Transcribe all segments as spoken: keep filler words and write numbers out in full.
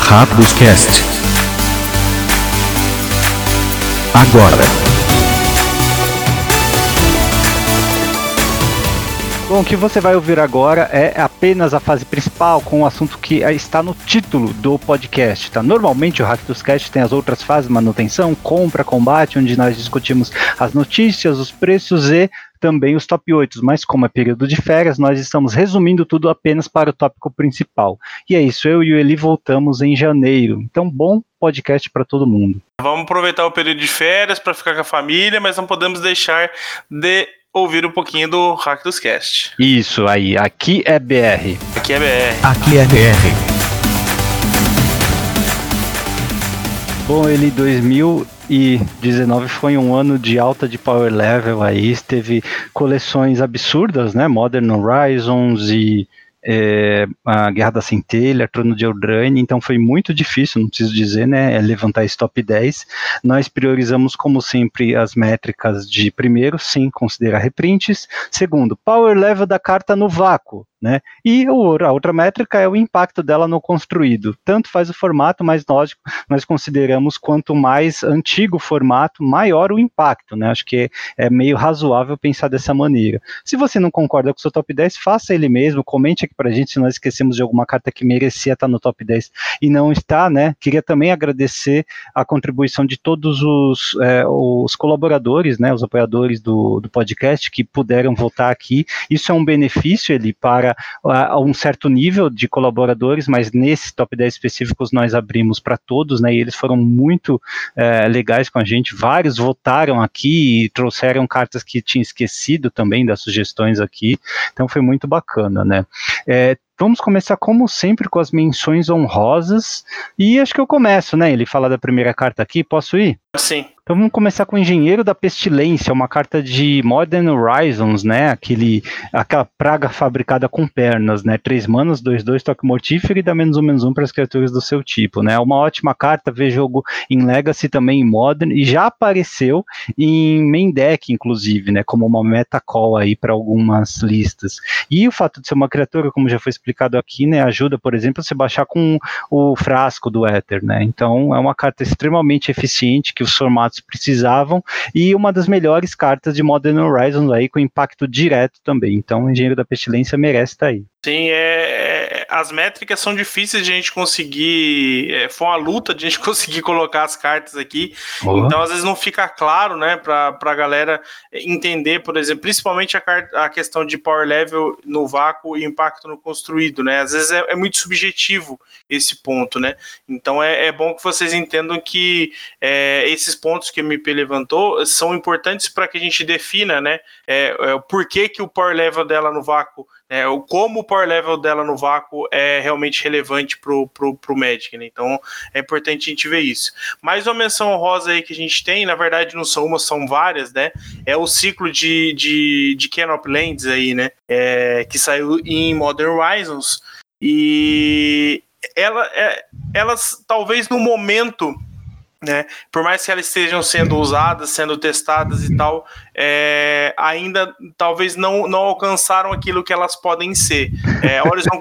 Rápidos Cast. Agora. Bom, o que você vai ouvir agora é apenas a fase principal com o assunto que está no título do podcast, tá? Normalmente o Rápidos Cast tem as outras fases, manutenção, compra, combate, onde nós discutimos as notícias, os preços e também os top oito, mas como é período de férias, nós estamos resumindo tudo apenas para o tópico principal. E é isso, eu e o Eli voltamos em janeiro, então bom podcast para todo mundo. Vamos aproveitar o período de férias para ficar com a família, mas não podemos deixar de ouvir um pouquinho do Hack dos Cast. Isso aí, aqui é B R. Aqui é B R. Aqui é B R. Bom, ele dois mil e dezenove foi um ano de alta de power level aí, teve coleções absurdas, né? Modern Horizons e É, a Guerra da Centelha, Trono de Eldraine, então foi muito difícil, não preciso dizer, né, levantar esse top dez. Nós priorizamos, como sempre, as métricas de, primeiro, sim, considerar reprints, segundo, power level da carta no vácuo, né, e a outra métrica é o impacto dela no construído. Tanto faz o formato, mas lógico, nós consideramos quanto mais antigo o formato, maior o impacto, né, acho que é, é meio razoável pensar dessa maneira. Se você não concorda com o seu top dez, faça ele mesmo, comente aqui pra gente se nós esquecemos de alguma carta que merecia estar no top dez e não está, né? Queria também agradecer a contribuição de todos os, é, os colaboradores, né? Os apoiadores do, do podcast que puderam votar aqui. Isso é um benefício, ele para uh, um certo nível de colaboradores, mas nesse top dez específicos nós abrimos para todos, né? E eles foram muito uh, legais com a gente. Vários votaram aqui e trouxeram cartas que tinham esquecido também das sugestões aqui. Então foi muito bacana, né? É, vamos começar, como sempre, com as menções honrosas, e acho que eu começo, né? Ele fala da primeira carta aqui, posso ir? Sim. Então vamos começar com o Engenheiro da Pestilência, uma carta de Modern Horizons, né? Aquele, aquela praga fabricada com pernas, né? Três manas, dois, dois, toque mortífero e dá menos um, menos um para as criaturas do seu tipo, né? Uma ótima carta, vê jogo em Legacy também, em Modern, e já apareceu em main deck, inclusive, né? Como uma meta call aí para algumas listas. E o fato de ser uma criatura, como já foi explicado aqui, né? Ajuda, por exemplo, você baixar com o frasco do Éter, né? Então é uma carta extremamente eficiente que os formatos precisavam, e uma das melhores cartas de Modern Horizons aí, com impacto direto também. Então o Engenheiro da Pestilência merece estar aí. Sim, é, as métricas são difíceis de a gente conseguir, é, foi uma luta de a gente conseguir colocar as cartas aqui, oh. Então às vezes não fica claro, né, pra, pra galera entender, por exemplo, principalmente a, carta, a questão de power level no vácuo e impacto no construído, né, às vezes é, é muito subjetivo esse ponto, né, então é, é bom que vocês entendam que é, esses pontos que o M P levantou são importantes para que a gente defina, né, é, é, o porquê que o power level dela no vácuo, É, o como o power level dela no vácuo é realmente relevante pro, pro, pro Magic, né? Então é importante a gente ver isso. Mais uma menção honrosa aí que a gente tem, na verdade não são uma, são várias, né? É o ciclo de, de, de Canop Lands aí, né? É, que saiu em Modern Horizons, e ela, é, elas talvez no momento, né, por mais que elas estejam sendo usadas, sendo testadas e tal, é, ainda talvez não, não alcançaram aquilo que elas podem ser. É, Horizon...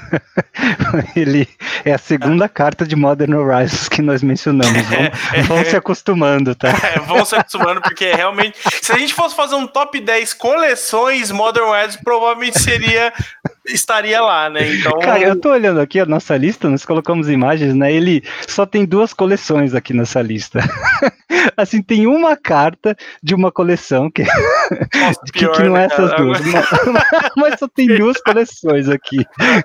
Ele é a segunda é. carta de Modern Horizons que nós mencionamos. Vão, é, vão é, se acostumando, tá? É, vão se acostumando, porque realmente, se a gente fosse fazer um top dez coleções Modern Horizons, provavelmente seria... estaria lá, né? Então... Cara, eu tô olhando aqui a nossa lista, nós colocamos imagens, né? Ele só tem duas coleções aqui nessa lista. Assim, tem uma carta de uma coleção que, Nossa, que, pior, que não é essas cara, duas, mas... mas só tem duas coleções aqui.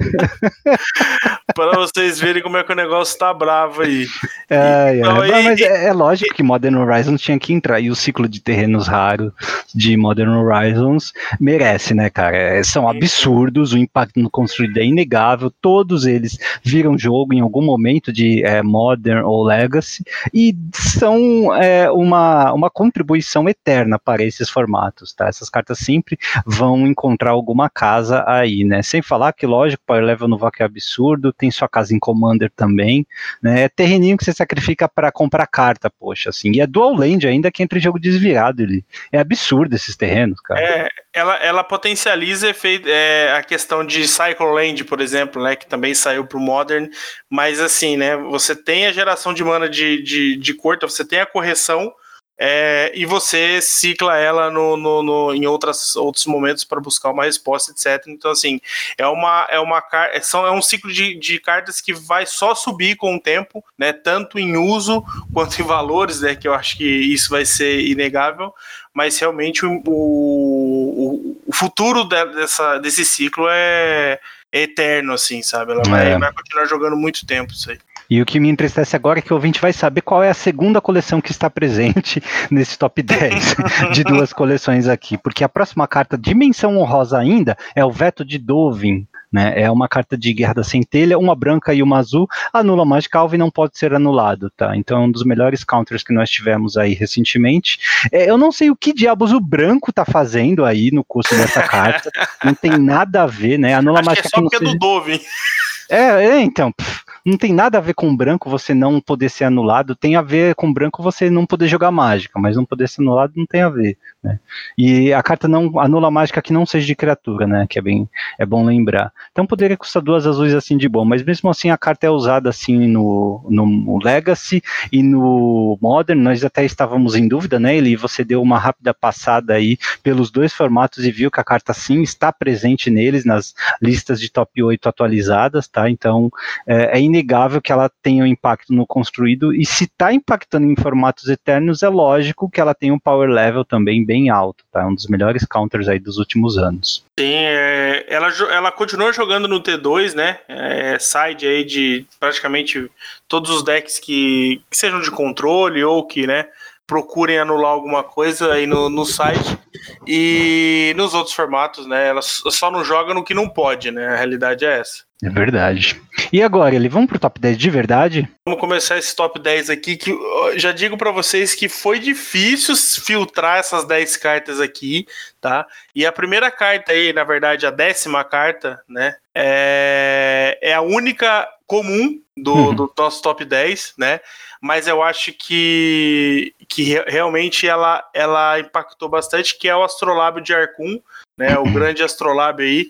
Para vocês verem como é que o negócio tá bravo aí. É, então, é. E, mas e, é, é lógico e, que Modern Horizons tinha que entrar, e o ciclo de terrenos raros de Modern Horizons merece, né, cara? É, são absurdos, o impacto no construído é inegável, todos eles viram jogo em algum momento de é, Modern ou Legacy, e são é, uma, uma contribuição eterna, parece. para esses formatos, tá? Essas cartas sempre vão encontrar alguma casa aí, né? Sem falar que, lógico, Power Level no V O C é absurdo, tem sua casa em Commander também, né? É terreninho que você sacrifica para comprar carta, poxa, assim. E é dual land ainda que entra em jogo desviado, ele. É absurdo esses terrenos, cara. É, ela, ela potencializa efeito, é, a questão de Cycle Land, por exemplo, né? Que também saiu pro Modern, mas assim, né? Você tem a geração de mana de, de, de corta, você tem a correção, É, e você cicla ela no, no, no, em outras, outros momentos para buscar uma resposta, etcétera. Então, assim, é, uma, é, uma, é, são, é um ciclo de, de cartas que vai só subir com o tempo, né, tanto em uso quanto em valores, né, que eu acho que isso vai ser inegável, mas realmente o, o, o futuro dessa, desse ciclo é, é eterno, assim, sabe? Ela vai, É. vai continuar jogando muito tempo isso aí. E o que me entristece agora é que o ouvinte vai saber qual é a segunda coleção que está presente nesse top dez de duas coleções aqui, porque a próxima carta, dimensão honrosa ainda, é o Veto de Dovin, né? É uma carta de Guerra da Centelha, uma branca e uma azul, anula mágica alvo e não pode ser anulado, tá? Então é um dos melhores counters que nós tivemos aí recentemente. É, eu não sei o que diabos o branco tá fazendo aí no custo dessa carta, não tem nada a ver, né? Anula Acho mágica que é só porque seja... é do Dovin. É, é, então, pff, não tem nada a ver com branco você não poder ser anulado, tem a ver com branco você não poder jogar mágica, mas não poder ser anulado não tem a ver, né? E a carta não anula mágica que não seja de criatura, né? Que é bem, é bom lembrar. Então poderia custar duas azuis assim de bom, mas mesmo assim a carta é usada assim no, no Legacy e no Modern, nós até estávamos em dúvida, né? E você deu uma rápida passada aí pelos dois formatos e viu que a carta sim está presente neles, nas listas de top oito atualizadas, tá? Então é, é inegável que ela tenha um impacto no construído, e se está impactando em formatos eternos, é lógico que ela tem um power level também bem alto, tá? Um dos melhores counters aí dos últimos anos. Sim, é, ela, ela continua jogando no T dois, né? É, side aí de praticamente todos os decks que, que sejam de controle ou que, né, procurem anular alguma coisa aí no, no site. E nos outros formatos, né? Ela só não joga no que não pode, né? A realidade é essa. É verdade. E agora, ele vamos pro top dez de verdade? Vamos começar esse top dez aqui, que eu já digo para vocês que foi difícil filtrar essas dez cartas aqui, tá? E a primeira carta aí, na verdade, a décima carta, né? É, é a única comum do, uhum. do nosso top dez, né? Mas eu acho que, que realmente ela, ela impactou bastante, que é o Astrolábio de Arcum, né? O grande Astrolábio aí,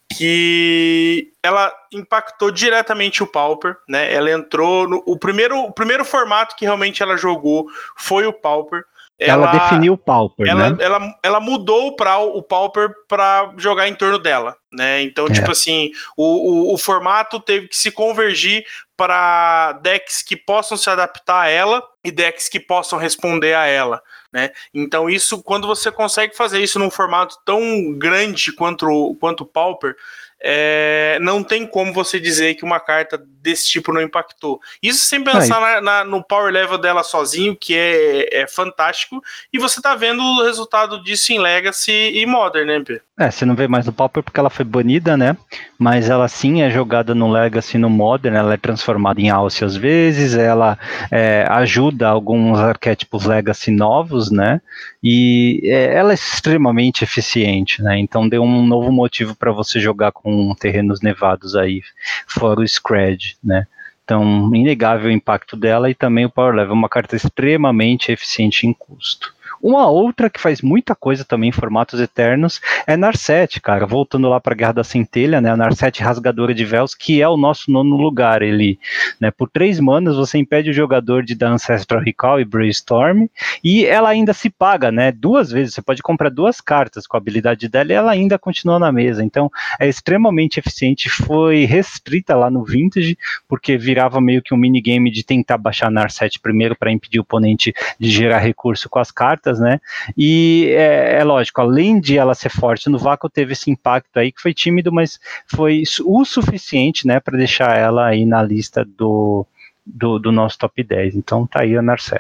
que ela impactou diretamente o Pauper, né? Ela entrou no o primeiro, o primeiro formato que realmente ela jogou foi o Pauper. Ela, ela definiu o Pauper, ela, né? Ela, ela mudou pra, o Pauper para jogar em torno dela, né? Então, é. tipo assim, o, o, o formato teve que se convergir para decks que possam se adaptar a ela e decks que possam responder a ela, né? Então, isso, quando você consegue fazer isso num formato tão grande quanto, quanto o Pauper, é, não tem como você dizer que uma carta desse tipo não impactou. Isso sem pensar na, na, no power level dela sozinho, que é, é fantástico, e você tá vendo o resultado disso em Legacy e Modern, né, P? É, você não vê mais no Pauper porque ela foi banida, né? Mas ela sim é jogada no Legacy e no Modern, ela é transformada em Alce às vezes, ela é, ajuda alguns arquétipos Legacy novos, né? E é, ela é extremamente eficiente, né? Então deu um novo motivo para você jogar com terrenos nevados aí, fora o Scred, né? Então, inegável o impacto dela, e também o Power Level, uma carta extremamente eficiente em custo. Uma outra que faz muita coisa também em formatos eternos é Narset, cara, voltando lá para a Guerra da Centelha, né, a Narset Rasgadora de Véus, que é o nosso nono lugar, ele, né, por três manas você impede o jogador de dar Ancestral Recall e Brainstorm, e ela ainda se paga, né, duas vezes, você pode comprar duas cartas com a habilidade dela e ela ainda continua na mesa, então é extremamente eficiente, foi restrita lá no Vintage, porque virava meio que um minigame de tentar baixar a Narset primeiro para impedir o oponente de gerar recurso com as cartas, né? E é, é lógico, além de ela ser forte no vácuo, teve esse impacto aí que foi tímido, mas foi o suficiente, né, para deixar ela aí na lista do, do, do nosso top dez. Então tá aí a Narset.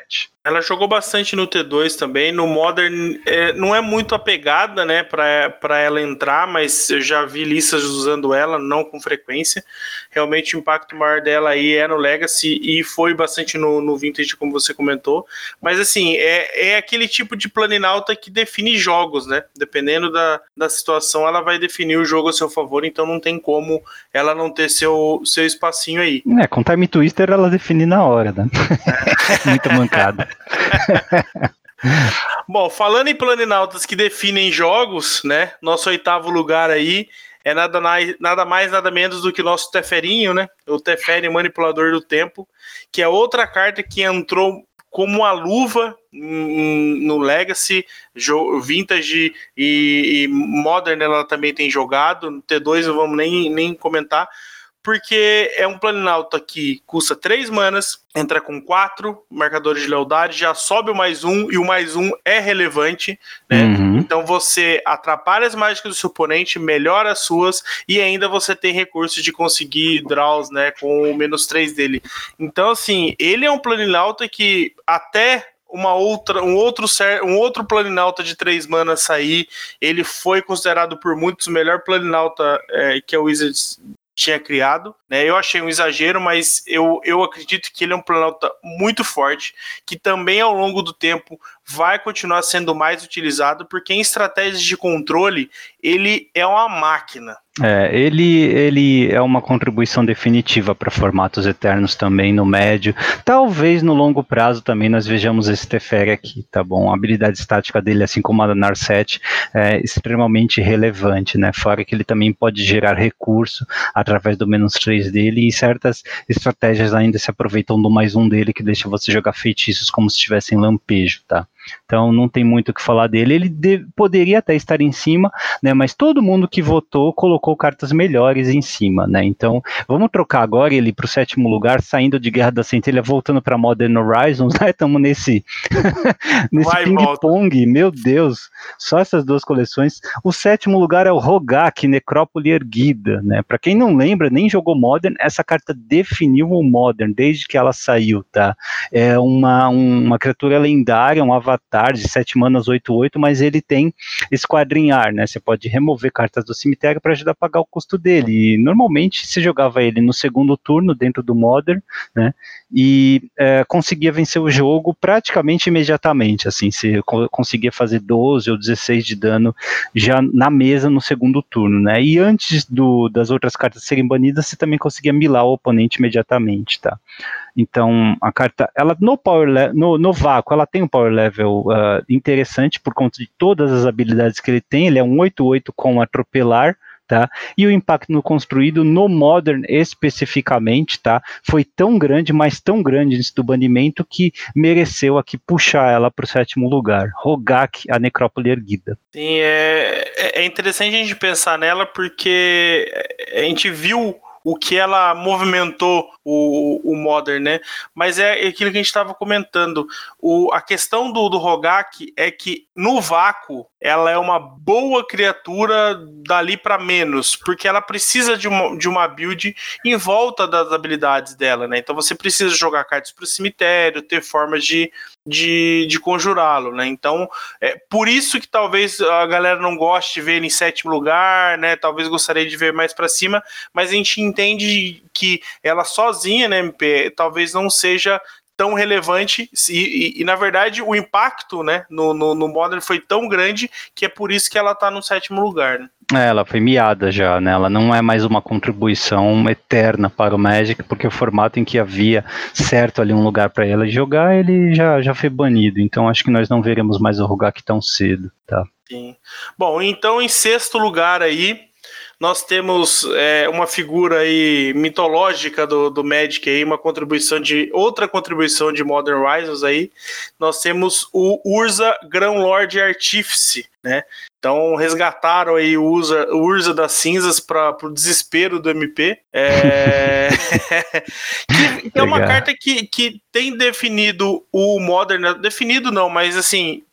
Ela jogou bastante no T dois também, no Modern é, não é muito apegada, né, pra, pra ela entrar, mas eu já vi listas usando ela, não com frequência. Realmente o impacto maior dela aí é no Legacy e foi bastante no, no Vintage, como você comentou. Mas assim, é, é aquele tipo de planinauta que define jogos, né? Dependendo da, da situação, ela vai definir o jogo a seu favor, então não tem como ela não ter seu, seu espacinho aí. É, com Time Twister ela define na hora, né? Muita mancada. Bom, falando em planinautas que definem jogos, né? Nosso oitavo lugar aí é nada mais, nada mais, nada menos do que o nosso Teferinho, né? O Teferi Manipulador do Tempo, que é outra carta que entrou como uma luva no Legacy, Vintage e, e Modern ela também tem jogado. No T dois não vamos nem, nem comentar, porque é um planinauta que custa três manas, entra com quatro marcadores de lealdade, já sobe o mais um, e o mais um é relevante, né? Uhum. Então você atrapalha as mágicas do seu oponente, melhora as suas, e ainda você tem recurso de conseguir draws, né, com o menos três dele. Então, assim, ele é um planinauta que até uma outra, um, outro, um outro planinauta de três manas sair, ele foi considerado por muitos o melhor planinauta é, que a Wizards tinha criado, né? Eu achei um exagero, mas eu, eu acredito que ele é um planinauta muito forte, que também ao longo do tempo vai continuar sendo mais utilizado, porque em estratégias de controle ele é uma máquina. É, ele, ele é uma contribuição definitiva para formatos eternos também no médio. Talvez no longo prazo também nós vejamos esse Teferi aqui, tá bom? A habilidade estática dele, assim como a da Narset, é extremamente relevante, né? Fora que ele também pode gerar recurso através do menos três dele, e certas estratégias ainda se aproveitam do mais um dele, que deixa você jogar feitiços como se estivesse em lampejo, tá? Então não tem muito o que falar dele. Ele de, poderia até estar em cima, né? Mas todo mundo que votou colocou cartas melhores em cima, né? Então vamos trocar agora ele para o sétimo lugar, saindo de Guerra da Centelha, voltando para Modern Horizons, né? Estamos nesse nesse ping-pong, meu Deus, só essas duas coleções. O sétimo lugar é o Rogak, Necrópole Erguida, né? Para quem não lembra, nem jogou Modern, essa carta definiu o Modern desde que ela saiu, tá? É uma, um, uma criatura lendária, um avatar de sete manas oito oito, mas ele tem esquadrinhar, né? Você pode remover cartas do cemitério para ajudar a pagar o custo dele, e normalmente se jogava ele no segundo turno dentro do Modern, né? E é, conseguia vencer o jogo praticamente imediatamente, assim, você conseguia fazer doze ou dezesseis de dano já na mesa no segundo turno, né? E antes do, das outras cartas serem banidas, você também conseguia milar o oponente imediatamente, tá? Então, a carta, ela no, power no, no vácuo, ela tem um power level uh, interessante por conta de todas as habilidades que ele tem. Ele é um oito oito com atropelar, tá? E o impacto no construído, no Modern especificamente, tá? Foi tão grande, mas tão grande antes do banimento, que mereceu aqui puxar ela para o sétimo lugar. Rogak, a Necrópole Erguida. Sim, é, é interessante a gente pensar nela, porque a gente viu o que ela movimentou o, o Modern, né? Mas é aquilo que a gente estava comentando. O, a questão do, do Rogak é que no vácuo ela é uma boa criatura dali para menos, porque ela precisa de uma, de uma build em volta das habilidades dela, né? Então você precisa jogar cartas para o cemitério, ter formas de, de, de conjurá-lo, né? Então é por isso que talvez a galera não goste de ver ele em sétimo lugar, né? Talvez gostaria de ver mais para cima, mas a gente entende que ela sozinha, né, M P, talvez não seja tão relevante, e, e, e na verdade o impacto, né, no, no, no Modern foi tão grande que é por isso que ela tá no sétimo lugar, né? É, ela foi miada já, né? Ela não é mais uma contribuição eterna para o Magic, porque o formato em que havia certo ali um lugar para ela jogar, ele já, já foi banido. Então acho que nós não veremos mais o Rogak tão cedo, tá? Sim. Bom, então em sexto lugar aí, nós temos é, uma figura aí mitológica do, do Magic aí, uma contribuição de outra contribuição de Modern Horizons aí. Nós temos o Urza Grão-Lorde Artífice, né? Então resgataram aí o Urza, o Urza das Cinzas para o desespero do M P. É, que, que é uma carta que, que tem definido o Modern, definido não, mas assim,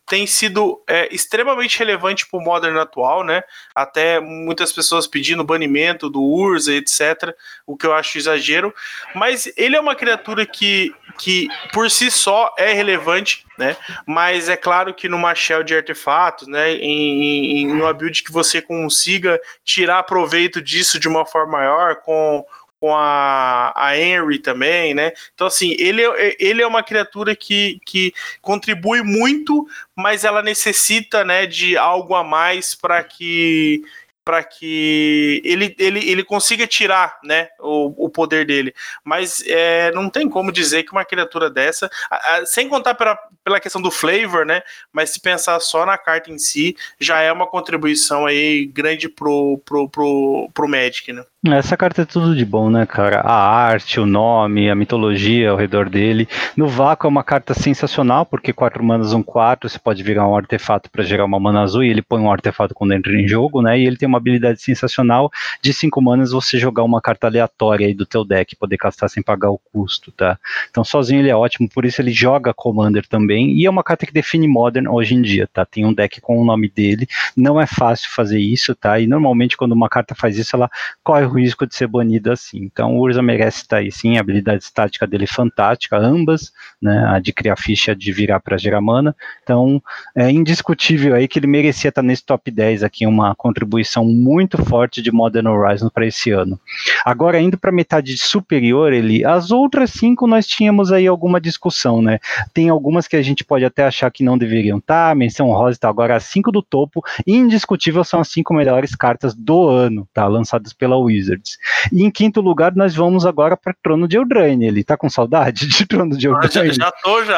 tem sido é, extremamente relevante para o Modern atual, né? Até muitas pessoas pedindo banimento do Urza, etcétera, o que eu acho exagero, mas ele é uma criatura que, que por si só é relevante, né? Mas é claro que numa shell de artefatos, né? Em, em uma build que você consiga tirar proveito disso de uma forma maior, com com a, a Henry também, né? Então, assim, ele, ele é uma criatura que, que contribui muito, mas ela necessita, né, de algo a mais para que para que ele, ele, ele consiga tirar, né, o, o poder dele. Mas é, não tem como dizer que uma criatura dessa, a, a, sem contar pela, pela questão do flavor, né, mas se pensar só na carta em si, já é uma contribuição aí grande pro, pro, pro, pro Magic, né? Essa carta é tudo de bom, né, cara? A arte, o nome, a mitologia ao redor dele. No vácuo é uma carta sensacional, porque quatro manas, um quatro, você pode virar um artefato para gerar uma mana azul, e ele põe um artefato quando entra em jogo, né? E ele tem uma habilidade sensacional de cinco manas você jogar uma carta aleatória aí do teu deck, poder castar sem pagar o custo, tá? Então sozinho ele é ótimo, por isso ele joga Commander também, e é uma carta que define Modern hoje em dia, tá? Tem um deck com o nome dele, não é fácil fazer isso, tá? E normalmente quando uma carta faz isso, ela corre o risco de ser banida assim. Então o Urza merece estar aí sim, a habilidade estática dele é fantástica, ambas, né, a de criar ficha, de virar para gerar mana. Então é indiscutível aí que ele merecia estar nesse top dez aqui, uma contribuição muito forte de Modern Horizons para esse ano. Agora indo para metade superior, ele, as outras cinco nós tínhamos aí alguma discussão, né? Tem algumas que a gente pode até achar que não deveriam estar, menção rosa, tá? Agora as cinco do topo, indiscutível, são as cinco melhores cartas do ano, tá? Lançadas pela Wizards. E em quinto lugar nós vamos agora para Trono de Eldraine. Ele tá com saudade de Trono de Eldraine? Ah, já, já tô já.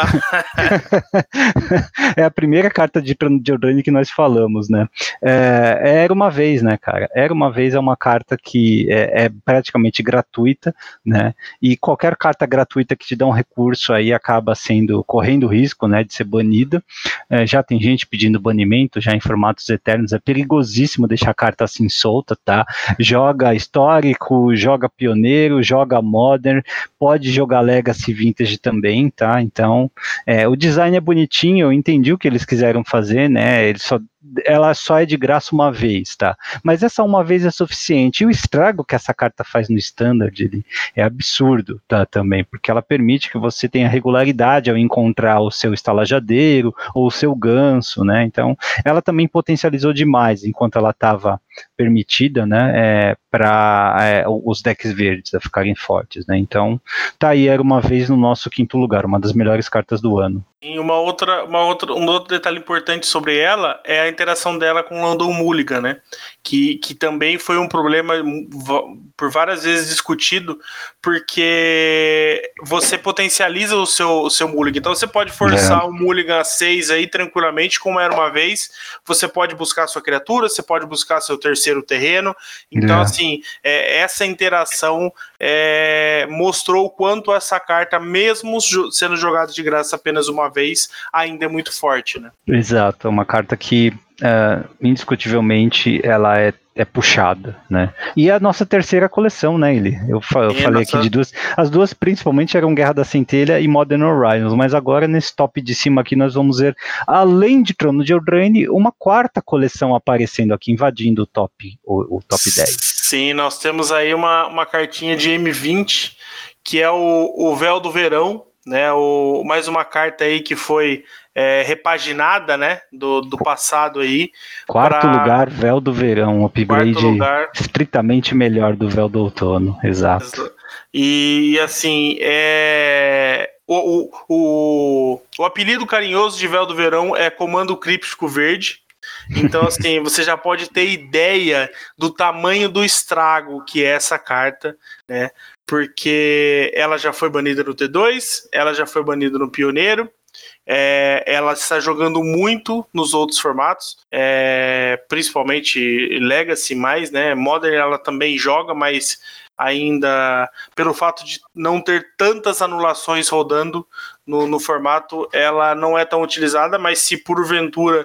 É a primeira carta de Trono de Eldraine que nós falamos, né? É, era uma vez, né, cara? Era uma vez é uma carta que é, é praticamente gratuita, né? E qualquer carta gratuita que te dá um recurso aí acaba sendo, correndo risco, né, de ser banida. É, já tem gente pedindo banimento, já em formatos eternos. É perigosíssimo deixar a carta assim solta, tá? Joga histórico, joga pioneiro, joga modern, pode jogar legacy vintage também, tá? Então, é, o design é bonitinho, eu entendi o que eles quiseram fazer, né? Eles só ela só é de graça uma vez, tá? Mas essa uma vez é suficiente. E o estrago que essa carta faz no Standard, ele é absurdo, tá? Também, porque ela permite que você tenha regularidade ao encontrar o seu estalajadeiro ou o seu ganso, né? Então, ela também potencializou demais enquanto ela estava permitida, né? É, para é, os decks verdes a ficarem fortes, né? Então, tá aí, era uma vez no nosso quinto lugar, uma das melhores cartas do ano. E uma outra, uma outra, um outro detalhe importante sobre ela é a interação dela com o London Mulligan, né? Que, que também foi um problema por várias vezes discutido, porque você potencializa o seu, o seu Mulligan. Então você pode forçar o é. um Mulligan a seis aí tranquilamente, como era uma vez. Você pode buscar a sua criatura, você pode buscar seu terceiro terreno. Então, é. assim, é, essa interação é, mostrou o quanto essa carta, mesmo sendo jogada de graça apenas uma vez, ainda é muito forte, né? Exato, é uma carta que uh, indiscutivelmente ela é, é puxada, né? E a nossa terceira coleção, né, Eli? Eu, fa eu falei nossa... aqui de duas, as duas principalmente eram Guerra da Centelha e Modern Horizons, mas agora nesse top de cima aqui nós vamos ver, além de Trono de Eldraine, uma quarta coleção aparecendo aqui, invadindo o top, o, o top dez. Sim, nós temos aí uma, uma cartinha de M vinte, que é o, o Véu do Verão, né, o, mais uma carta aí que foi é, repaginada, né, do, do passado aí. Quarto pra... lugar, Véu do Verão, um upgrade lugar... estritamente melhor do Véu do Outono, exato. E assim, é... o, o, o, o apelido carinhoso de Véu do Verão é Comando Críptico Verde. Então, assim, você já pode ter ideia do tamanho do estrago que é essa carta, né? Porque ela já foi banida no T dois, ela já foi banida no Pioneiro, é, ela está jogando muito nos outros formatos, é, principalmente Legacy mais, né? Modern ela também joga, mas ainda pelo fato de não ter tantas anulações rodando no, no formato, ela não é tão utilizada, mas se porventura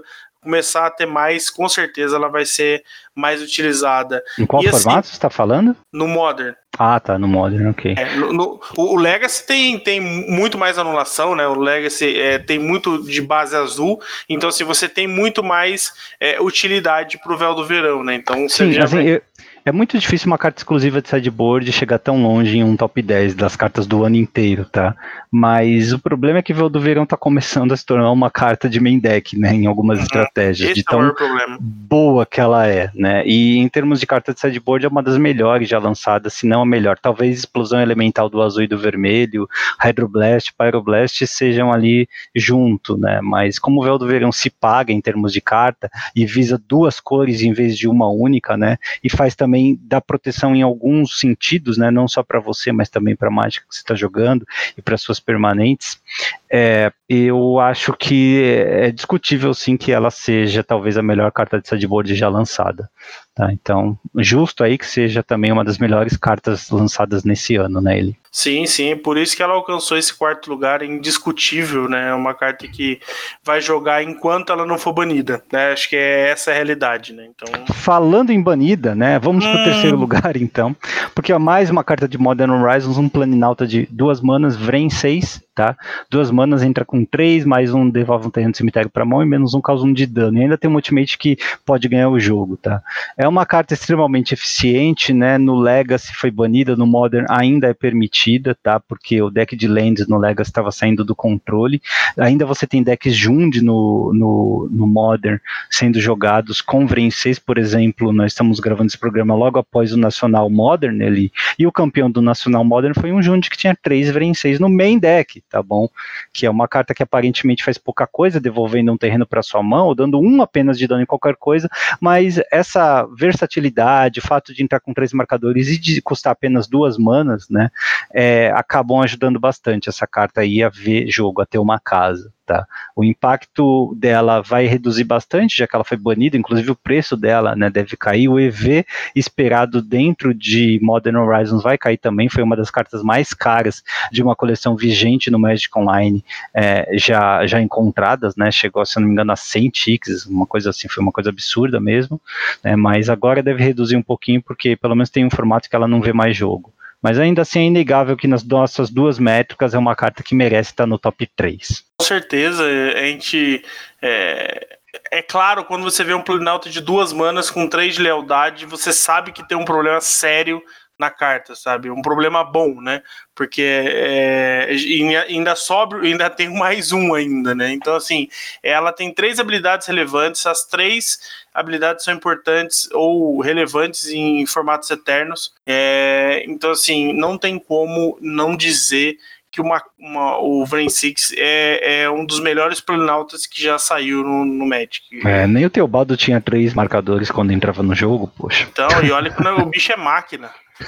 começar a ter mais, com certeza ela vai ser mais utilizada. Em qual e, formato assim, você está falando? No Modern. Ah, tá, no Modern, ok. É, no, no, o, o Legacy tem, tem muito mais anulação, né? O Legacy é, tem muito de base azul, então assim, você tem muito mais é, utilidade pro Véu do Verão, né? Então, Sim, já assim, vai... eu, é muito difícil uma carta exclusiva de sideboard chegar tão longe em um top dez das cartas do ano inteiro, tá? Mas o problema é que o Véu do Verão tá começando a se tornar uma carta de main deck, né? Em algumas Uhum. estratégias, Esse de é tão o maior problema. boa que ela é, né? E em termos de carta de sideboard é uma das melhores já lançadas, se não a melhor. Talvez Explosão Elemental do azul e do vermelho, Hydroblast, Pyroblast sejam ali junto, né? Mas como o Véu do Verão se paga em termos de carta e visa duas cores em vez de uma única, né? E faz também dá proteção em alguns sentidos, né? Não só para você, mas também para a mágica que você está jogando e para suas permanentes. É, eu acho que é discutível sim que ela seja talvez a melhor carta de sideboard já lançada. Tá? Então, justo aí que seja também uma das melhores cartas lançadas nesse ano, né, ele? Sim, sim, por isso que ela alcançou esse quarto lugar, é indiscutível, né? É uma carta que vai jogar enquanto ela não for banida, né? Acho que é essa a realidade, né? Então... Falando em banida, né? Vamos hum... pro terceiro lugar, então. Porque é mais uma carta de Modern Horizons, um Planinauta de duas manas, Vren seis, tá? Duas manas, entra com três, mais um devolve um terreno do cemitério pra mão e menos um causa um de dano. E ainda tem um ultimate que pode ganhar o jogo, tá? É uma carta extremamente eficiente, né? No Legacy foi banida, no Modern ainda é permitida, tá? Porque o deck de lands no Legacy estava saindo do controle. Ainda você tem decks Jund no, no, no Modern sendo jogados com Vren seis, por exemplo. Nós estamos gravando esse programa logo após o Nacional Modern ali, e o campeão do Nacional Modern foi um Jund que tinha três Vren seis no main deck, tá bom? Que é uma carta que aparentemente faz pouca coisa, devolvendo um terreno para sua mão, ou dando um apenas de dano em qualquer coisa, mas essa versatilidade, o fato de entrar com três marcadores e de custar apenas duas manas, né, é, acabam ajudando bastante essa carta aí a ver jogo, a ter uma casa. Tá? O impacto dela vai reduzir bastante, já que ela foi banida, inclusive o preço dela, né, deve cair, o E V esperado dentro de Modern Horizons vai cair também, foi uma das cartas mais caras de uma coleção vigente no Magic Online, é, já, já encontradas, né, chegou, se não me engano, a cem ticks, uma coisa assim, foi uma coisa absurda mesmo, né, mas agora deve reduzir um pouquinho, porque pelo menos tem um formato que ela não vê mais jogo. Mas ainda assim é inegável que nas nossas duas métricas é uma carta que merece estar no top três. Com certeza, a gente... É, é claro, quando você vê um Planinauta de duas manas com três de lealdade, você sabe que tem um problema sério na carta, sabe? Um problema bom, né? Porque é, ainda sobra, ainda tem mais um ainda, né? Então, assim, ela tem três habilidades relevantes, as três habilidades são importantes ou relevantes em formatos eternos. É, então, assim, não tem como não dizer que uma, uma, o Vren seis é, é um dos melhores Planinautas que já saiu no, no Magic. É, nem o Teobaldo tinha três marcadores quando entrava no jogo, poxa. Então, e olha que o bicho é máquina.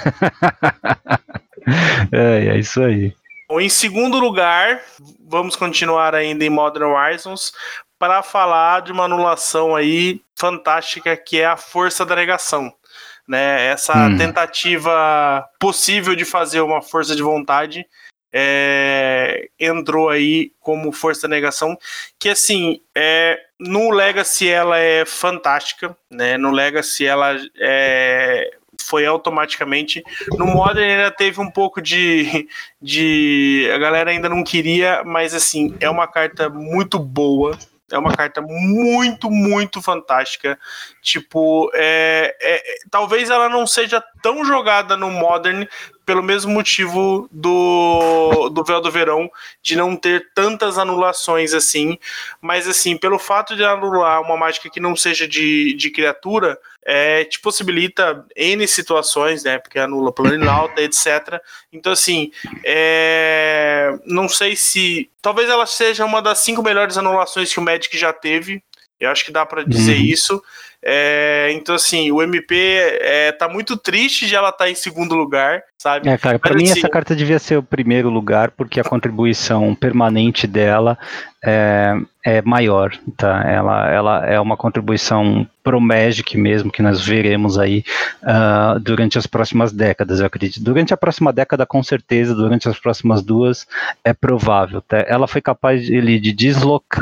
é, é isso aí. Bom, em segundo lugar, vamos continuar ainda em Modern Horizons para falar de uma anulação aí fantástica, que é a Força da Negação. Né? Essa hum. tentativa possível de fazer uma força de vontade é, entrou aí como Força da Negação, que assim, é, no Legacy ela é fantástica, né? No Legacy ela é... foi automaticamente. No Modern ainda teve um pouco de, de... a galera ainda não queria, mas assim, é uma carta muito boa. É uma carta muito, muito fantástica. Tipo, é, é, talvez ela não seja tão jogada no Modern pelo mesmo motivo do, do Véu do Verão, de não ter tantas anulações assim. Mas assim, pelo fato de anular uma mágica que não seja de, de criatura, é, te possibilita N situações, né? Porque anula Planinauta, etcétera. Então assim, é, não sei se... Talvez ela seja uma das cinco melhores anulações que o Magic já teve. Eu acho que dá pra dizer uhum. isso. É, então, assim, o M P é, tá muito triste de ela estar tá em segundo lugar, sabe? É, cara, pra Mas, mim assim, essa carta devia ser o primeiro lugar, porque a contribuição permanente dela é, é maior, tá? Ela, ela é uma contribuição pro Magic mesmo, que nós veremos aí uh, durante as próximas décadas, eu acredito. Durante a próxima década, com certeza, durante as próximas duas, é provável, tá? Ela foi capaz de, de deslocar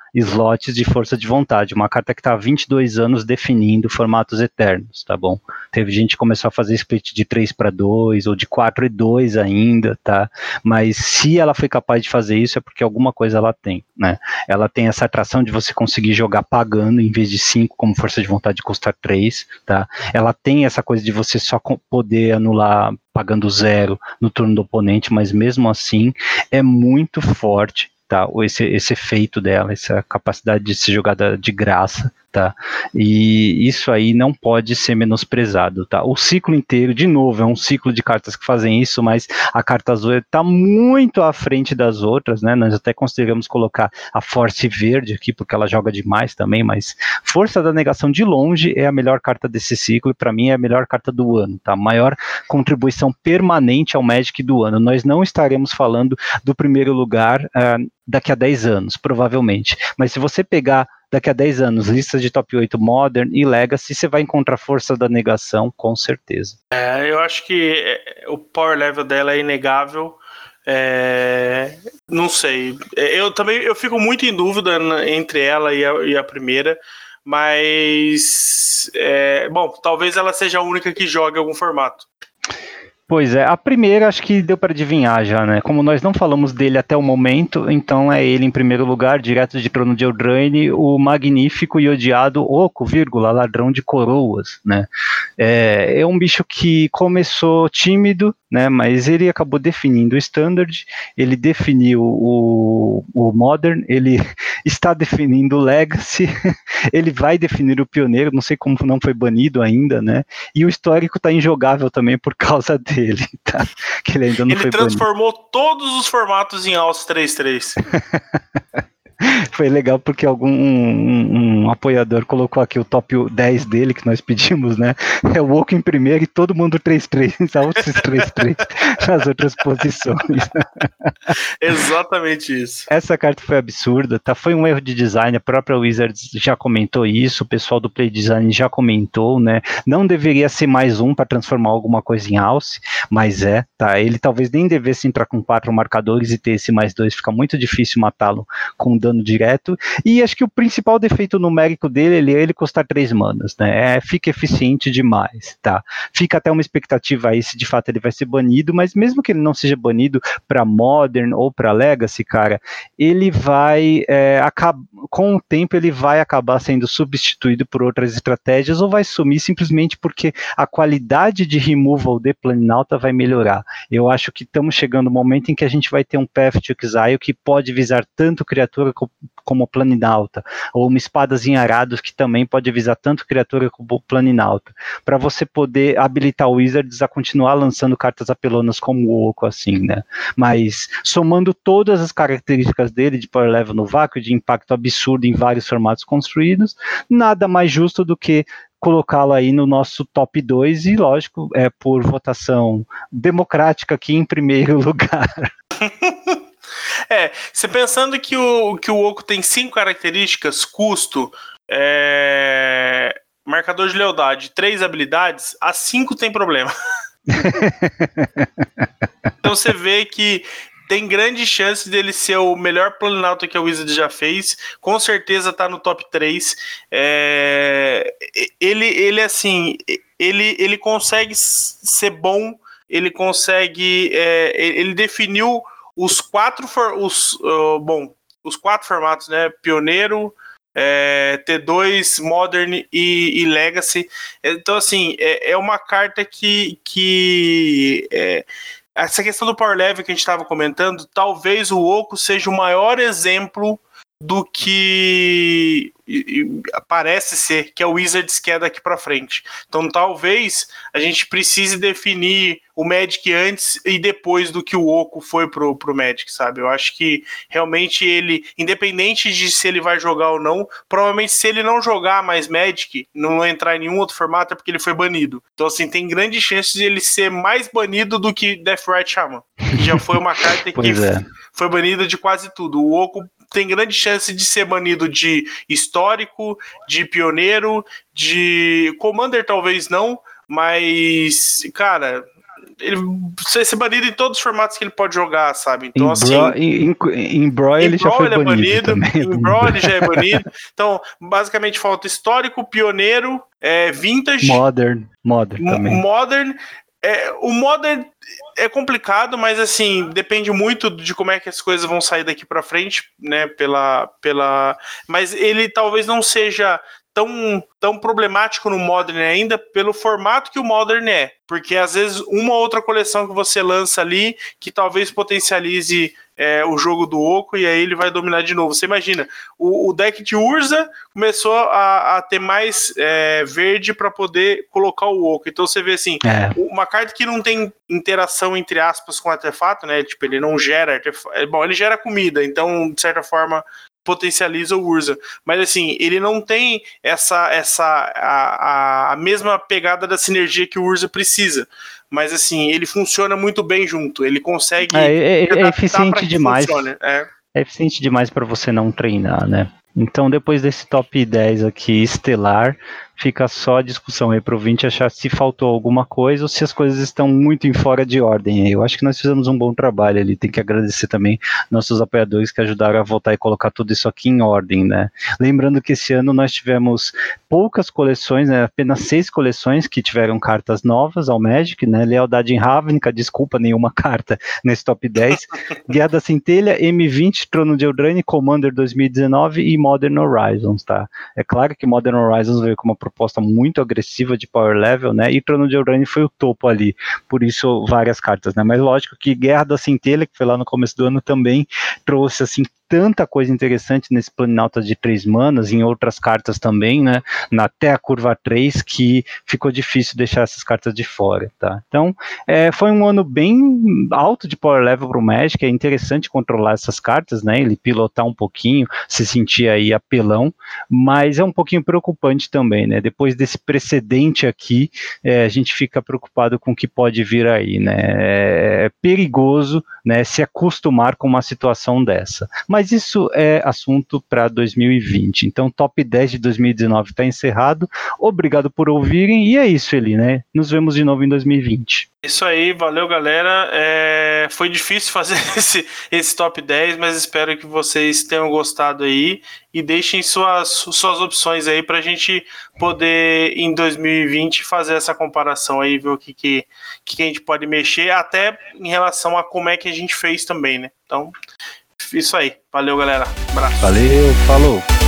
slots de força de vontade, uma carta que está há vinte e dois anos definindo formatos eternos, tá bom? Teve gente que começou a fazer split de três para dois, ou de quatro e dois ainda, tá? Mas se ela foi capaz de fazer isso, é porque alguma coisa ela tem, né? Ela tem essa atração de você conseguir jogar pagando, em vez de cinco, como força de vontade custar três, tá? Ela tem essa coisa de você só poder anular pagando zero no turno do oponente, mas mesmo assim é muito forte, tá? Esse, esse efeito dela, essa capacidade de ser jogada de graça, tá? E isso aí não pode ser menosprezado, tá? O ciclo inteiro, de novo, é um ciclo de cartas que fazem isso, mas a carta azul está muito à frente das outras, né? Nós até consideramos colocar a Force Verde aqui, porque ela joga demais também, mas Força da Negação de longe é a melhor carta desse ciclo, e para mim é a melhor carta do ano, tá? Maior contribuição permanente ao Magic do ano. Nós não estaremos falando do primeiro lugar uh, daqui a dez anos, provavelmente, mas se você pegar daqui a dez anos, listas de top oito Modern e Legacy, você vai encontrar Força da Negação, com certeza. É, eu acho que o power level dela é inegável. É, não sei. Eu também eu fico muito em dúvida entre ela e a, e a primeira, mas é, bom, talvez ela seja a única que joga algum formato. Pois é, a primeira acho que deu para adivinhar já, né? Como nós não falamos dele até o momento, então é ele em primeiro lugar, direto de Trono de Eldraine, o magnífico e odiado Oco, vírgula, ladrão de coroas, né? É, é um bicho que começou tímido, né? Mas ele acabou definindo o Standard, ele definiu o, o Modern, ele está definindo o Legacy, ele vai definir o Pioneiro, não sei como não foi banido ainda, né? E o histórico está injogável também por causa dele. Ele, tá? Que ele ainda não ele foi transformou banido. Todos os formatos em Alce três três. Foi legal porque algum um, um apoiador colocou aqui o top dez dele que nós pedimos, né? É o Oco em primeiro e todo mundo três três, Alce três três nas outras posições. Exatamente isso. Essa carta foi absurda, tá? Foi um erro de design, a própria Wizards já comentou isso, o pessoal do Play Design já comentou, né? Não deveria ser mais um para transformar alguma coisa em Alce, mas é, tá? Ele talvez nem devesse entrar com quatro marcadores e ter esse mais dois, fica muito difícil matá-lo com dano direto, e acho que o principal defeito numérico dele, ele é ele custar três manas, né? É, fica eficiente demais, tá? Fica até uma expectativa aí se de fato ele vai ser banido, mas mesmo que ele não seja banido para Modern ou para Legacy, cara, ele vai, é, acaba, com o tempo ele vai acabar sendo substituído por outras estratégias ou vai sumir simplesmente porque a qualidade de removal de Planinauta vai melhorar. Eu acho que estamos chegando no momento em que a gente vai ter um Path to Exile que pode visar tanto criatura como, como Planinauta, ou uma Espadazinha Arados que também pode visar tanto criatura como Planinauta, para você poder habilitar o Wizards a continuar lançando cartas apelonas como o Oco, assim, né? Mas somando todas as características dele de power level no vácuo, de impacto absurdo em vários formatos construídos, nada mais justo do que colocá-lo aí no nosso top dois e, lógico, é por votação democrática aqui em primeiro lugar. É, você pensando que o, que o Oco tem cinco características, custo, é, marcador de lealdade, três habilidades, as cinco tem problema. Então você vê que tem grande chance dele ser o melhor Planinauta que a Wizards já fez. Com certeza tá no top três. É, ele, ele, assim, ele, ele consegue ser bom, ele consegue... É, ele definiu os quatro... Os, uh, bom, os quatro formatos, né? Pioneiro, é, T dois, Modern e, e Legacy. Então, assim, é, é uma carta que... que é, essa questão do power level que a gente estava comentando, talvez o Oco seja o maior exemplo do que parece ser, que a Wizards quer daqui para frente. Então talvez a gente precise definir o Magic antes e depois do que o Oco foi pro, pro Magic, sabe? Eu acho que realmente ele, independente de se ele vai jogar ou não, provavelmente se ele não jogar mais Magic, não entrar em nenhum outro formato, é porque ele foi banido. Então assim, tem grande chance de ele ser mais banido do que Deathrite Shaman, que já foi uma carta que é. foi banida de quase tudo. O Oco tem grande chance de ser banido de histórico, de pioneiro, de Commander talvez não, mas, cara, ele vai ser banido em todos os formatos que ele pode jogar, sabe? Então, em assim... Bro, em, em, em Brawl ele já foi ele banido, é banido também. Em Brawl ele já é banido. Então, basicamente, falta histórico, pioneiro, é, vintage... Modern, modern também. Modern... É, o Modern é complicado, mas assim, depende muito de como é que as coisas vão sair daqui pra frente, né, pela, pela... mas ele talvez não seja tão, tão problemático no Modern ainda pelo formato que o Modern é, porque às vezes uma ou outra coleção que você lança ali, que talvez potencialize é, o jogo do Oco, e aí ele vai dominar de novo. Você imagina, o, o deck de Urza começou a, a ter mais é, verde para poder colocar o Oco, então você vê assim, é. uma carta que não tem interação entre aspas com o artefato, né, tipo, ele não gera artefato, bom, ele gera comida, então de certa forma potencializa o Urza, mas assim, ele não tem essa, essa a, a mesma pegada da sinergia que o Urza precisa, mas assim, ele funciona muito bem junto, ele consegue é, é, é eficiente demais é. é eficiente demais para você não treinar, né? Então depois desse top dez aqui estelar, fica só a discussão aí para o ouvinte achar se faltou alguma coisa ou se as coisas estão muito em fora de ordem. Eu acho que nós fizemos um bom trabalho ali, tem que agradecer também nossos apoiadores que ajudaram a voltar e colocar tudo isso aqui em ordem, né? Lembrando que esse ano nós tivemos poucas coleções, né? Apenas seis coleções que tiveram cartas novas ao Magic, né? Lealdade em Ravnica, desculpa, nenhuma carta nesse top dez. Guerra da Centelha, M vinte, Trono de Eldraine, Commander dois mil e dezenove e Modern Horizons, tá? É claro que Modern Horizons veio com uma proposta muito agressiva de power level, né, e Trono de Eldraine foi o topo ali, por isso várias cartas, né, mas lógico que Guerra da Centelha, que foi lá no começo do ano também, trouxe assim tanta coisa interessante nesse Planinauta de três manas, em outras cartas também, né, na, até a curva três, que ficou difícil deixar essas cartas de fora, tá? Então, é, foi um ano bem alto de power level para o Magic, é interessante controlar essas cartas, né, ele pilotar um pouquinho, se sentir aí apelão, mas é um pouquinho preocupante também, né, depois desse precedente aqui, é, a gente fica preocupado com o que pode vir aí, né, é perigoso, né, se acostumar com uma situação dessa, mas Mas isso é assunto para dois mil e vinte. Então, top dez de dois mil e dezenove está encerrado. Obrigado por ouvirem. E é isso, Eli, né? Nos vemos de novo em dois mil e vinte. Isso aí, valeu, galera. É, foi difícil fazer esse, esse top dez, mas espero que vocês tenham gostado aí e deixem suas, suas opções aí para a gente poder, em dois mil e vinte, fazer essa comparação aí, ver o que, que, que a gente pode mexer, até em relação a como é que a gente fez também, né? Então, isso aí. Valeu, galera. Abraço. Valeu, falou.